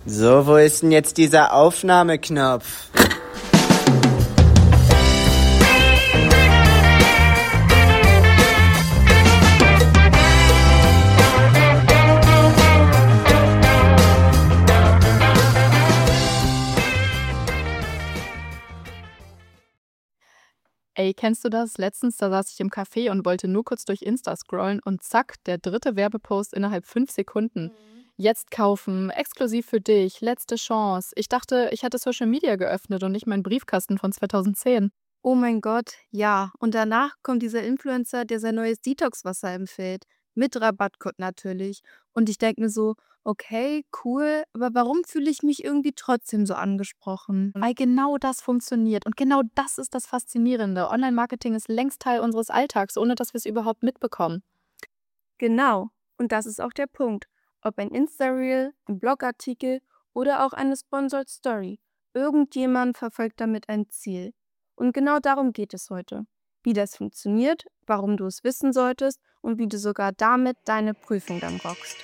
So, wo ist denn jetzt dieser Aufnahmeknopf? Ey, kennst du das? Letztens, da saß ich im Café und wollte nur kurz durch Insta scrollen und zack, der dritte Werbepost innerhalb 5 Sekunden. Jetzt kaufen, exklusiv für dich, letzte Chance. Ich dachte, ich hätte Social Media geöffnet und nicht meinen Briefkasten von 2010. Oh mein Gott, ja. Und danach kommt dieser Influencer, der sein neues Detox-Wasser empfiehlt. Mit Rabattcode natürlich. Und ich denke mir so, okay, cool, aber warum fühle ich mich irgendwie trotzdem so angesprochen? Weil genau das funktioniert und genau das ist das Faszinierende. Online-Marketing ist längst Teil unseres Alltags, ohne dass wir es überhaupt mitbekommen. Genau. Und das ist auch der Punkt. Ob ein Insta-Reel, ein Blogartikel oder auch eine Sponsored Story. Irgendjemand verfolgt damit ein Ziel. Und genau darum geht es heute. Wie das funktioniert, warum du es wissen solltest und wie du sogar damit deine Prüfung dann rockst.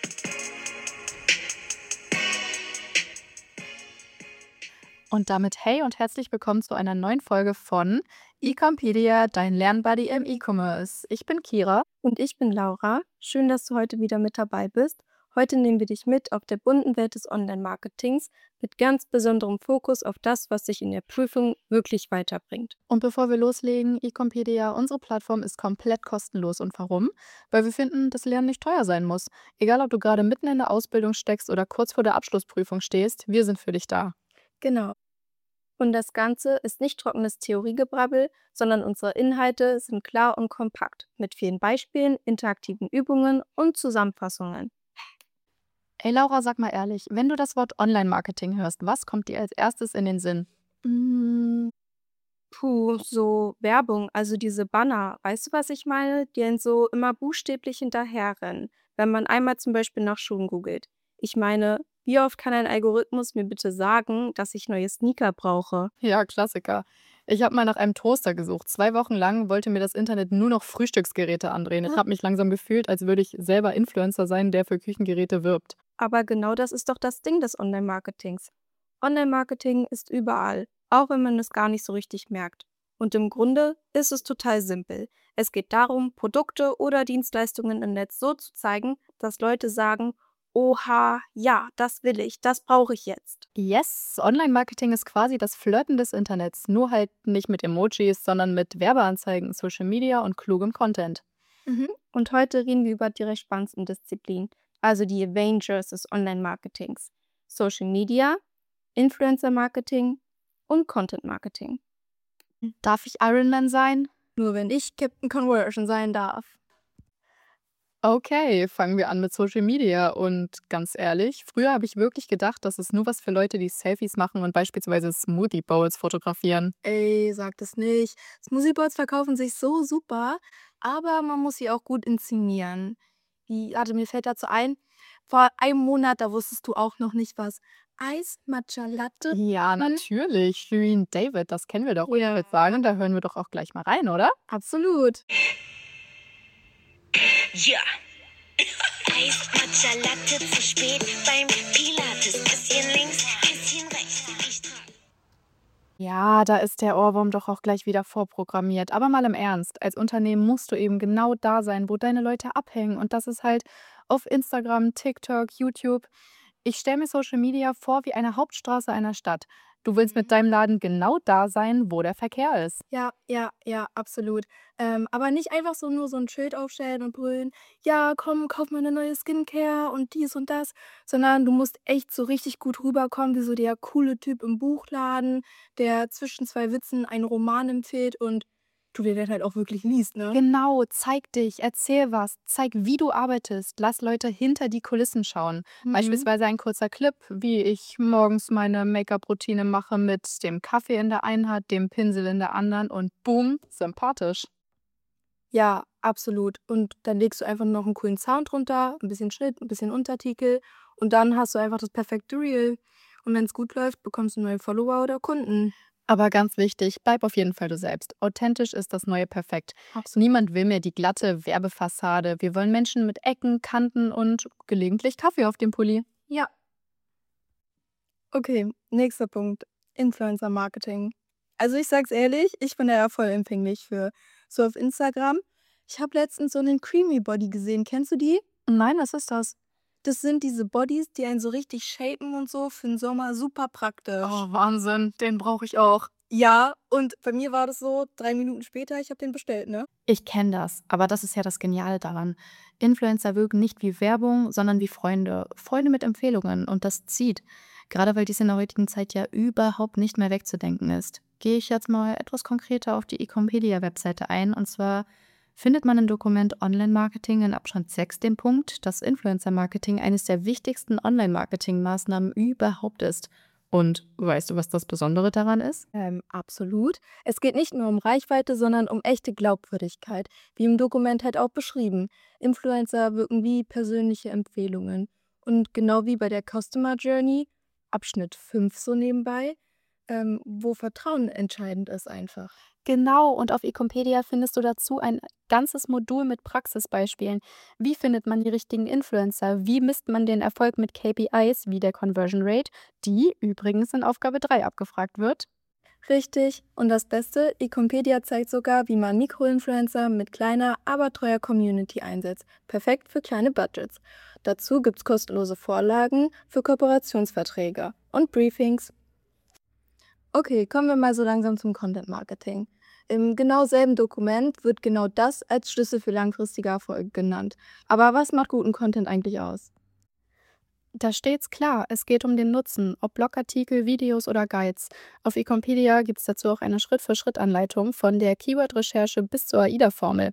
Und damit hey und herzlich willkommen zu einer neuen Folge von eCompedia, dein Lernbuddy im E-Commerce. Ich bin Kira. Und ich bin Laura. Schön, dass du heute wieder mit dabei bist. Heute nehmen wir dich mit auf der bunten Welt des Online-Marketings mit ganz besonderem Fokus auf das, was dich in der Prüfung wirklich weiterbringt. Und bevor wir loslegen, eCompedia, unsere Plattform ist komplett kostenlos. Und warum? Weil wir finden, dass Lernen nicht teuer sein muss. Egal, ob du gerade mitten in der Ausbildung steckst oder kurz vor der Abschlussprüfung stehst, wir sind für dich da. Genau. Und das Ganze ist nicht trockenes Theoriegebrabbel, sondern unsere Inhalte sind klar und kompakt, mit vielen Beispielen, interaktiven Übungen und Zusammenfassungen. Ey Laura, sag mal ehrlich, wenn du das Wort Online-Marketing hörst, was kommt dir als erstes in den Sinn? So Werbung, also diese Banner, weißt du, was ich meine? Die einen so immer buchstäblich hinterherrennen, wenn man einmal zum Beispiel nach Schuhen googelt. Ich meine, wie oft kann ein Algorithmus mir bitte sagen, dass ich neue Sneaker brauche? Ja, Klassiker. Ich habe mal nach einem Toaster gesucht. 2 Wochen lang wollte mir das Internet nur noch Frühstücksgeräte andrehen. Ich habe mich langsam gefühlt, als würde ich selber Influencer sein, der für Küchengeräte wirbt. Aber genau das ist doch das Ding des Online-Marketings. Online-Marketing ist überall, auch wenn man es gar nicht so richtig merkt. Und im Grunde ist es total simpel. Es geht darum, Produkte oder Dienstleistungen im Netz so zu zeigen, dass Leute sagen, oha, ja, das will ich, das brauche ich jetzt. Yes, Online-Marketing ist quasi das Flirten des Internets. Nur halt nicht mit Emojis, sondern mit Werbeanzeigen, Social Media und klugem Content. Und heute reden wir über die recht spannendsten Disziplinen, also die Avengers des Online-Marketings. Social Media, Influencer-Marketing und Content-Marketing. Darf ich Iron Man sein? Nur wenn ich Captain Conversion sein darf. Okay, fangen wir an mit Social Media. Und ganz ehrlich, früher habe ich wirklich gedacht, das ist nur was für Leute, die Selfies machen und beispielsweise Smoothie Bowls fotografieren. Ey, sag das nicht. Smoothie Boards verkaufen sich so super, aber man muss sie auch gut inszenieren. Mir fällt dazu ein, vor einem Monat, da wusstest du auch noch nicht, was Eis, Matcha Latte. Ja, natürlich. Shirin David, das kennen wir doch. Ich Ja. würde sagen, da hören wir doch auch gleich mal rein, oder? Absolut. Ja. Eis, Matcha, Latte zu spät beim Pilates. Bisschen links, bisschen rechts. Ich trage. Ja, da ist der Ohrwurm doch auch gleich wieder vorprogrammiert. Aber mal im Ernst, als Unternehmen musst du eben genau da sein, wo deine Leute abhängen. Und das ist halt auf Instagram, TikTok, YouTube. Ich stelle mir Social Media vor wie eine Hauptstraße einer Stadt. Du willst mit deinem Laden genau da sein, wo der Verkehr ist. Ja, absolut. Aber nicht einfach so nur so ein Schild aufstellen und brüllen, ja, komm, kauf mal eine neue Skincare und dies und das, sondern du musst echt so richtig gut rüberkommen, wie so der coole Typ im Buchladen, der zwischen 2 Witzen einen Roman empfiehlt und du dir den halt auch wirklich liest, ne? Genau, zeig dich, erzähl was, zeig, wie du arbeitest. Lass Leute hinter die Kulissen schauen. Beispielsweise ein kurzer Clip, wie ich morgens meine Make-up-Routine mache mit dem Kaffee in der einen Hand, dem Pinsel in der anderen und boom, sympathisch. Ja, absolut. Und dann legst du einfach noch einen coolen Sound drunter, ein bisschen Schnitt, ein bisschen Untertitel und dann hast du einfach das perfekte Reel. Und wenn es gut läuft, bekommst du neue Follower oder Kunden. Aber ganz wichtig, bleib auf jeden Fall du selbst. Authentisch ist das neue Perfekt. Niemand will mehr die glatte Werbefassade. Wir wollen Menschen mit Ecken, Kanten und gelegentlich Kaffee auf dem Pulli. Ja. Okay, nächster Punkt. Influencer-Marketing. Also ich sag's ehrlich, ich bin da ja voll empfänglich für. So auf Instagram. Ich habe letztens so einen Creamy Body gesehen. Kennst du die? Nein, was ist das? Das sind diese Bodies, die einen so richtig shapen und so für den Sommer super praktisch. Oh, Wahnsinn, den brauche ich auch. Ja, und bei mir war das so, 3 Minuten später, ich habe den bestellt, ne? Ich kenne das, aber das ist ja das Geniale daran. Influencer wirken nicht wie Werbung, sondern wie Freunde. Freunde mit Empfehlungen und das zieht. Gerade weil dies in der heutigen Zeit ja überhaupt nicht mehr wegzudenken ist. Gehe ich jetzt mal etwas konkreter auf die Ecompedia-Webseite ein. Und zwar findet man im Dokument Online-Marketing in Abschnitt 6 den Punkt, dass Influencer-Marketing eines der wichtigsten Online-Marketing-Maßnahmen überhaupt ist. Und weißt du, was das Besondere daran ist? Absolut. Es geht nicht nur um Reichweite, sondern um echte Glaubwürdigkeit, wie im Dokument halt auch beschrieben. Influencer wirken wie persönliche Empfehlungen. Und genau wie bei der Customer Journey, Abschnitt 5 so nebenbei, wo Vertrauen entscheidend ist einfach. Genau, und auf Ecompedia findest du dazu ein ganzes Modul mit Praxisbeispielen. Wie findet man die richtigen Influencer? Wie misst man den Erfolg mit KPIs wie der Conversion Rate, die übrigens in Aufgabe 3 abgefragt wird? Richtig. Und das Beste, Ecompedia zeigt sogar, wie man Mikroinfluencer mit kleiner, aber treuer Community einsetzt. Perfekt für kleine Budgets. Dazu gibt's kostenlose Vorlagen für Kooperationsverträge und Briefings. Okay, kommen wir mal so langsam zum Content Marketing. Im genau selben Dokument wird genau das als Schlüssel für langfristige Erfolge genannt. Aber was macht guten Content eigentlich aus? Da steht's klar, es geht um den Nutzen, ob Blogartikel, Videos oder Guides. Auf Ecompedia gibt es dazu auch eine Schritt-für-Schritt-Anleitung von der Keyword-Recherche bis zur AIDA-Formel.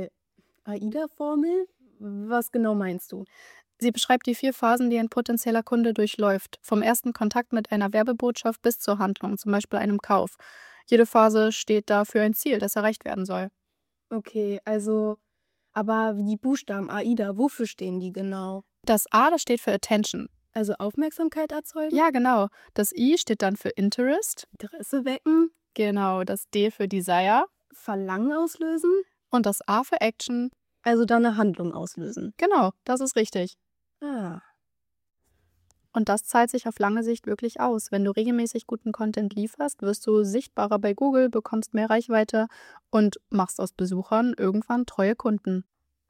AIDA-Formel? Was genau meinst du? Sie beschreibt die 4 Phasen, die ein potenzieller Kunde durchläuft. Vom ersten Kontakt mit einer Werbebotschaft bis zur Handlung, zum Beispiel einem Kauf. Jede Phase steht da für ein Ziel, das erreicht werden soll. Okay, also, aber die Buchstaben AIDA, wofür stehen die genau? Das A, das steht für Attention. Also Aufmerksamkeit erzeugen? Ja, genau. Das I steht dann für Interest. Interesse wecken? Genau. Das D für Desire. Verlangen auslösen? Und das A für Action. Also dann eine Handlung auslösen. Genau, das ist richtig. Ah. Und das zahlt sich auf lange Sicht wirklich aus. Wenn du regelmäßig guten Content lieferst, wirst du sichtbarer bei Google, bekommst mehr Reichweite und machst aus Besuchern irgendwann treue Kunden.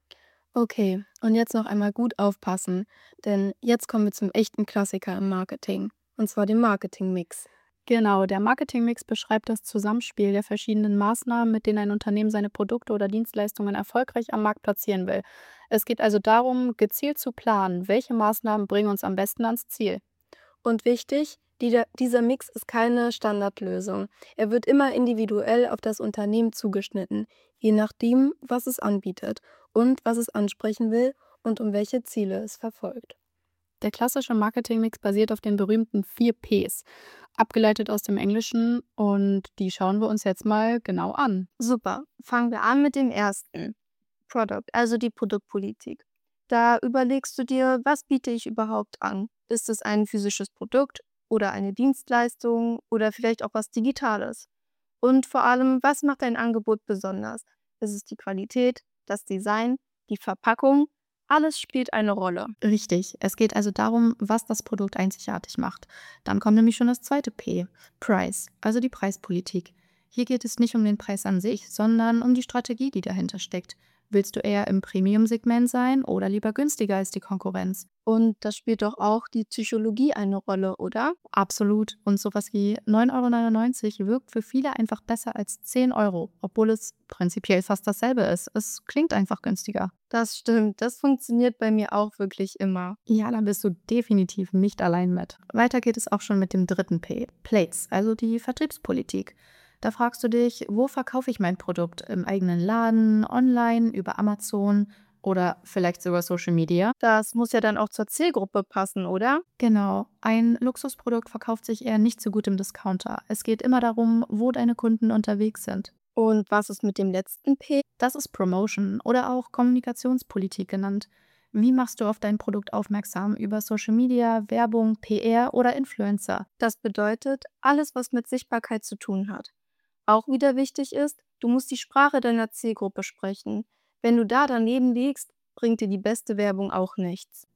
Okay, und jetzt noch einmal gut aufpassen, denn jetzt kommen wir zum echten Klassiker im Marketing, und zwar dem Marketingmix. Genau, der Marketingmix beschreibt das Zusammenspiel der verschiedenen Maßnahmen, mit denen ein Unternehmen seine Produkte oder Dienstleistungen erfolgreich am Markt platzieren will. Es geht also darum, gezielt zu planen, welche Maßnahmen bringen uns am besten ans Ziel. Und wichtig, dieser Mix ist keine Standardlösung. Er wird immer individuell auf das Unternehmen zugeschnitten, je nachdem, was es anbietet und was es ansprechen will und um welche Ziele es verfolgt. Der klassische Marketingmix basiert auf den berühmten 4 Ps, abgeleitet aus dem Englischen, und die schauen wir uns jetzt mal genau an. Super, fangen wir an mit dem ersten. Product, also die Produktpolitik. Da überlegst du dir, was biete ich überhaupt an? Ist es ein physisches Produkt oder eine Dienstleistung oder vielleicht auch was Digitales? Und vor allem, was macht dein Angebot besonders? Ist es die Qualität, das Design, die Verpackung? Alles spielt eine Rolle. Richtig, es geht also darum, was das Produkt einzigartig macht. Dann kommt nämlich schon das zweite P, Price, also die Preispolitik. Hier geht es nicht um den Preis an sich, sondern um die Strategie, die dahinter steckt. Willst du eher im Premium-Segment sein oder lieber günstiger als die Konkurrenz? Und das spielt doch auch die Psychologie eine Rolle, oder? Absolut. Und sowas wie 9,99 € wirkt für viele einfach besser als 10 €, obwohl es prinzipiell fast dasselbe ist. Es klingt einfach günstiger. Das stimmt, das funktioniert bei mir auch wirklich immer. Ja, da bist du definitiv nicht allein mit. Weiter geht es auch schon mit dem dritten P, Plates, also die Vertriebspolitik. Da fragst du dich, wo verkaufe ich mein Produkt? Im eigenen Laden, online, über Amazon oder vielleicht sogar Social Media? Das muss ja dann auch zur Zielgruppe passen, oder? Genau, ein Luxusprodukt verkauft sich eher nicht so gut im Discounter. Es geht immer darum, wo deine Kunden unterwegs sind. Und was ist mit dem letzten P? Das ist Promotion oder auch Kommunikationspolitik genannt. Wie machst du auf dein Produkt aufmerksam? Über Social Media, Werbung, PR oder Influencer? Das bedeutet alles, was mit Sichtbarkeit zu tun hat. Auch wieder wichtig ist, du musst die Sprache deiner Zielgruppe sprechen. Wenn du da daneben liegst, bringt dir die beste Werbung auch nichts.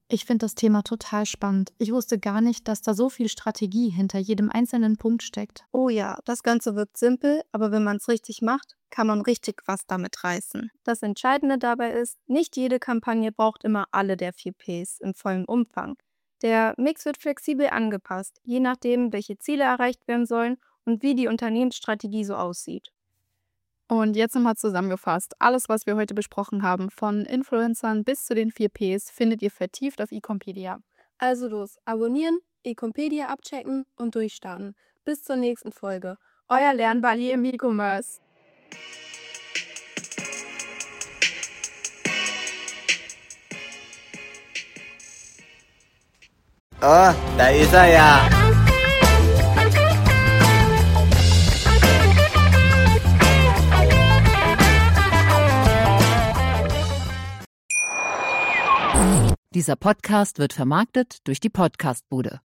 Ich finde das Thema total spannend. Ich wusste gar nicht, dass da so viel Strategie hinter jedem einzelnen Punkt steckt. Oh ja, das Ganze wirkt simpel, aber wenn man es richtig macht, kann man richtig was damit reißen. Das Entscheidende dabei ist, nicht jede Kampagne braucht immer alle der 4 Ps im vollen Umfang. Der Mix wird flexibel angepasst, je nachdem, welche Ziele erreicht werden sollen und wie die Unternehmensstrategie so aussieht. Und jetzt nochmal zusammengefasst. Alles, was wir heute besprochen haben, von Influencern bis zu den 4 Ps, findet ihr vertieft auf Ecompedia. Also los, abonnieren, Ecompedia abchecken und durchstarten. Bis zur nächsten Folge. Euer Lernbuddy im E-Commerce. Oh, da ist er ja. Dieser Podcast wird vermarktet durch die Podcastbude.